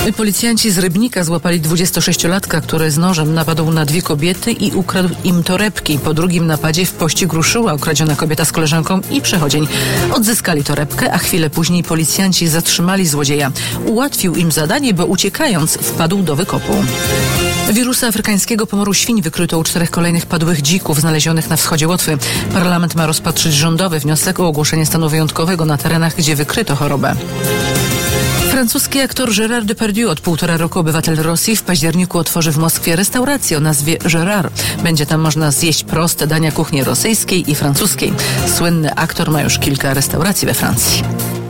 Policjanci z Rybnika złapali 26-latka, który z nożem napadł na 2 kobiety i ukradł im torebki. Po drugim napadzie w pościg ruszyła okradziona kobieta z koleżanką i przechodzień. Odzyskali torebkę, a chwilę później policjanci zatrzymali złodzieja. Ułatwił im zadanie, bo uciekając wpadł do wykopu. Wirusa afrykańskiego pomoru świń wykryto u 4 kolejnych padłych dzików znalezionych na wschodzie Łotwy. Parlament ma rozpatrzyć rządowy wniosek o ogłoszenie stanu wyjątkowego na terenach, gdzie wykryto chorobę. Francuski aktor Gérard Depardieu, od 1,5 roku obywatel Rosji, w październiku otworzy w Moskwie restaurację o nazwie Gérard. Będzie tam można zjeść proste dania kuchni rosyjskiej i francuskiej. Słynny aktor ma już kilka restauracji we Francji.